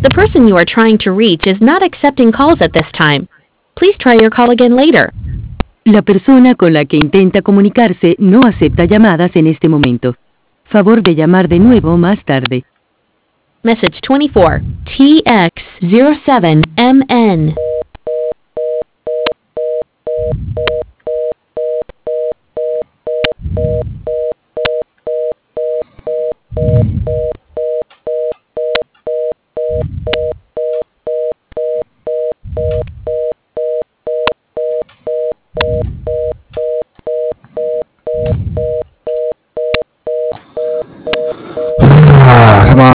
The person you are trying to reach is not accepting calls at this time. Please try your call again later. La persona con la que intenta comunicarse no acepta llamadas en este momento. Favor de llamar de nuevo más tarde. Message 24, TX07MN.